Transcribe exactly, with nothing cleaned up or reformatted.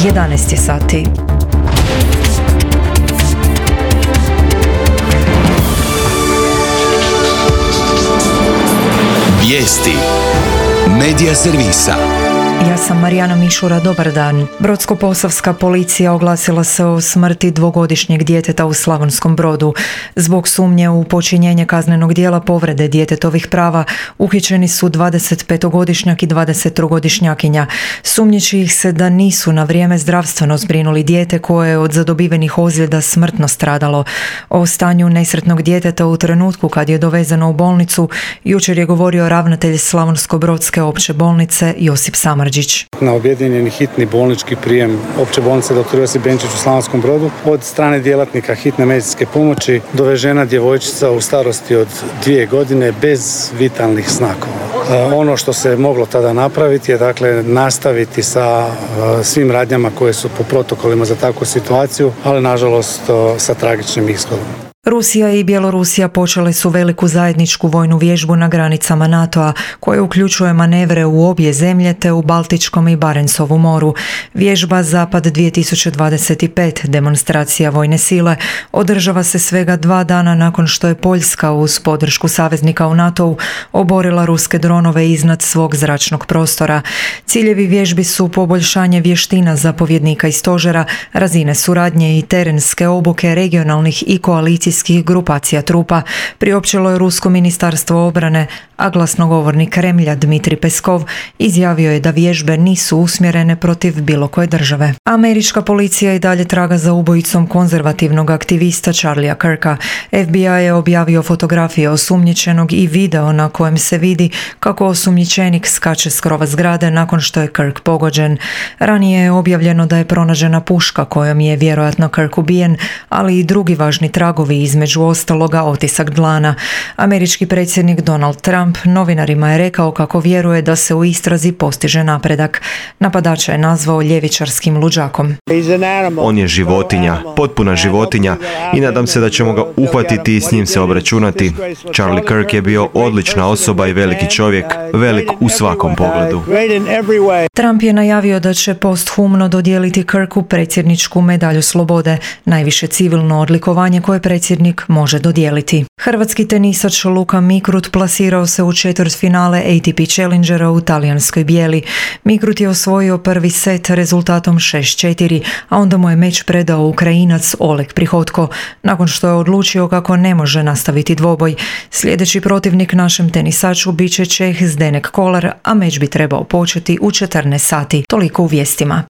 jedanaest je sati. Vijesti Medija servisa. Ja sam Marijana Mišura, dobar dan. Brodsko-posavska policija oglasila se o smrti dvogodišnjeg djeteta u Slavonskom Brodu. Zbog sumnje u počinjenje kaznenog djela povrede djetetovih prava uhićeni su dvadesetpetogodišnjak i dvadesettrogodišnjakinja. Sumnjiči ih se da nisu na vrijeme zdravstveno zbrinuli dijete koje je od zadobivenih ozljeda smrtno stradalo. O stanju nesretnog djeteta u trenutku kad je dovezano u bolnicu jučer je govorio ravnatelj Slavonsko-brodske opće bolnice Josip Samardžić. Na objedinjeni hitni bolnički prijem opće bolnice doktor Josip Benčić u Slavonskom Brodu od strane djelatnika hitne medicinske pomoći dovežena djevojčica u starosti od dvije godine bez vitalnih znakova. Ono što se moglo tada napraviti je dakle nastaviti sa svim radnjama koje su po protokolima za takvu situaciju, ali nažalost sa tragičnim ishodom. Rusija i Bjelorusija počele su veliku zajedničku vojnu vježbu na granicama NATO-a, koja uključuje manevre u obje zemlje te u Baltičkom i Barencovu moru. Vježba Zapad dvije tisuće dvadeset pet, demonstracija vojne sile, održava se svega dva dana nakon što je Poljska uz podršku saveznika u NATO-u oborila ruske dronove iznad svog zračnog prostora. Ciljevi vježbi su poboljšanje vještina zapovjednika i stožera, razine suradnje i terenske obuke regionalnih i koalicijskih grupacija trupa, priopćilo je Rusko ministarstvo obrane, a glasnogovornik Kremlja Dmitri Peskov izjavio je da vježbe nisu usmjerene protiv bilo koje države. Američka policija i dalje traga za ubojicom konzervativnog aktivista Charlie'a Kirka. F B I je objavio fotografije osumnjičenog i video na kojem se vidi kako osumnjičenik skače s krova zgrade nakon što je Kirk pogođen. Ranije je objavljeno da je pronađena puška kojom je vjerojatno Kirk ubijen, ali i drugi važni tragovi, između ostaloga otisak dlana. Američki predsjednik Donald Trump novinarima je rekao kako vjeruje da se u istrazi postiže napredak. Napadača je nazvao ljevičarskim luđakom. On je životinja, potpuna životinja i nadam se da ćemo ga uhvatiti i s njim se obračunati. Charlie Kirk je bio odlična osoba i veliki čovjek, velik u svakom pogledu. Trump je najavio da će posthumno dodijeliti Kirku predsjedničku medalju slobode, najviše civilno odlikovanje koje predsjednik može dodijeliti. Hrvatski tenisač Luka Mikrut plasirao se u četvrtfinale A T P Challengera u talijanskoj Bijeli. Mikrut je osvojio prvi set rezultatom šest četiri, a onda mu je meč predao Ukrajinac Oleg Prihodko, nakon što je odlučio kako ne može nastaviti dvoboj. Sljedeći protivnik našem tenisaču bit će Čeh Zdenek Kolar, a meč bi trebao početi u četrnaest sati. Toliko u vijestima.